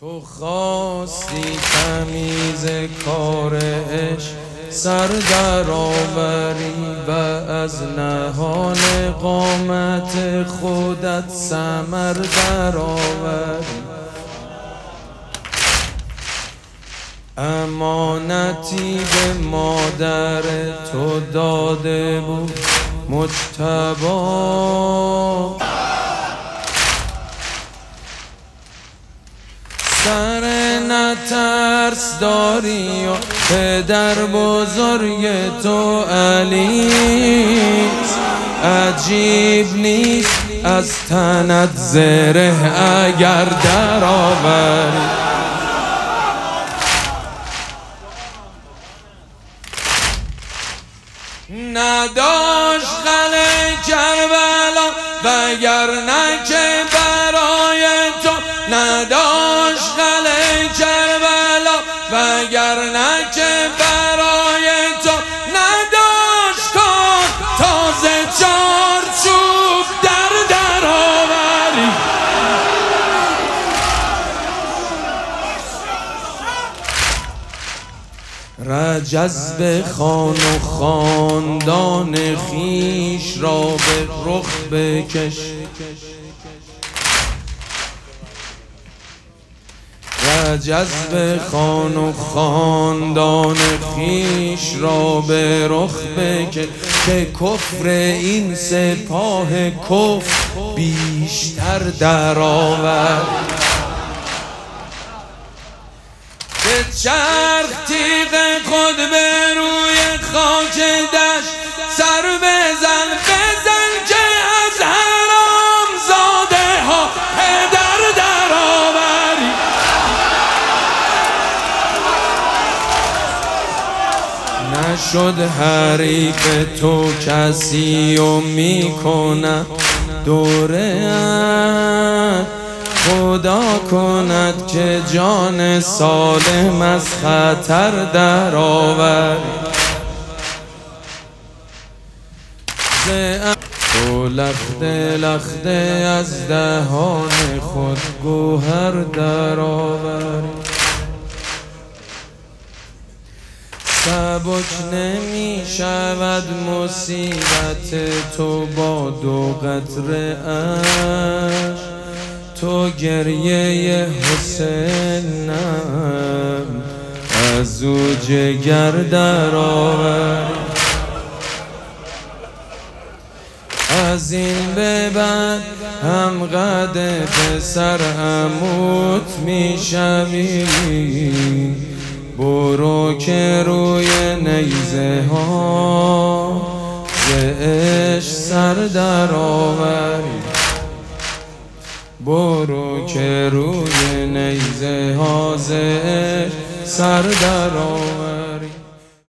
تو خواستی تمیز کار عشق سر در آوری و از نهان قامت خودت ثمر در آوری. امانتی به مادر تو داده بود مجتبی، سر نترس داری و پدر بزرگ تو علی، عجیب نیست از تنت زره اگر در آوری. نداشت غل کربلا وگرنه که برای تو، نداشت غل کربلا وگرنه که برای تو، نداشت کار تازه چارچوب در آوری. رجز خان و خاندان خیش را به رخ بکش، رجز خان و خاندان خیش را به رخ بکش که کفر این سپاه کفر بیشتر در آورد. به چرخ تیغ خود به روی خاک دشت سر بزن، بزن که از حرام زاده ها پدر در آوری. نشد حریف تو کسی و میکنم دوره خدا کند که جان سالم از خطر در آوری. تو لخته لخته از دهان خود گوهر در آوری. سبک نمی شود مصیبت تو با دو قطره اشک، تو گریه حسینم از او جگر در آوری. از این به بعد هم قد پسر عموت میشوی، برو که روی نیزه ها ز عشق سر در آوری. برو که روی نیزه ها ز عشق سر در آوری.